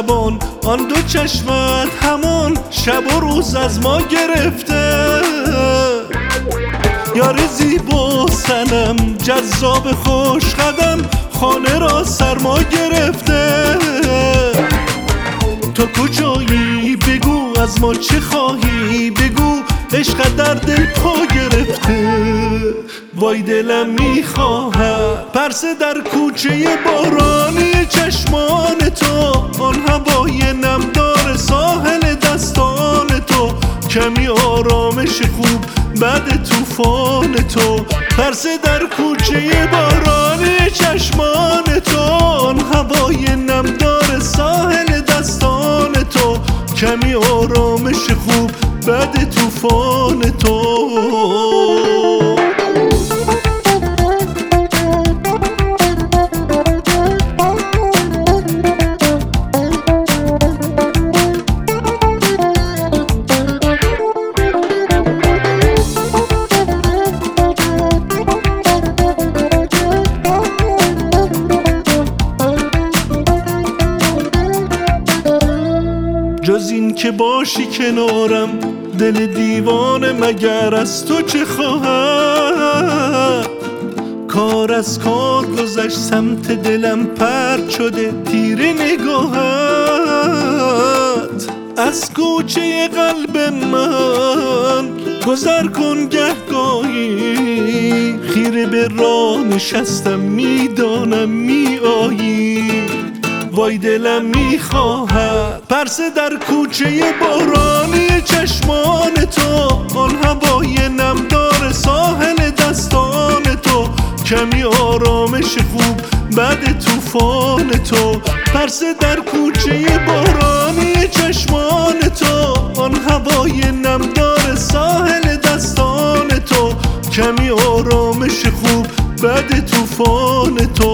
شبان آن دو چشمت همان شب و روز از ما گرفته. یار زیبا سنم جذاب خوش قدم خانه را سرما گرفته. تو کجایی بگو از ما چه خواهی بگو عشق در دل پا گرفته. وای دلم میخواهد پرسه در کوچه بارانی چشمان تو آن هوای نمدار ساحل دستان تو کمی آرامش خوب بعد طوفان تو. پرسه در کوچه بارانی چشمان تو آن هوای نمدار ساحل دستان تو کمی آرامش خوب بعد طوفان تو. جز این که باشی کنارم دل دیوانه مگر از تو چه خواهد. کار از کار گذشت سمت دلم پرد شده تیر نگاهت. از کوچه قلب من گذر کن گهگاهی خیره به راه نشستم میدانم میآیی. وای دلم میخواهد پرسه در کوچه بارانی چشمان تو آن هوای نمدار ساحل دستان تو کمی آرامش خوب بعد طوفان تو. پرسه در کوچه بارانی چشمان تو آن هوای نمدار ساحل دستان تو کمی آرامش خوب بعد طوفان تو.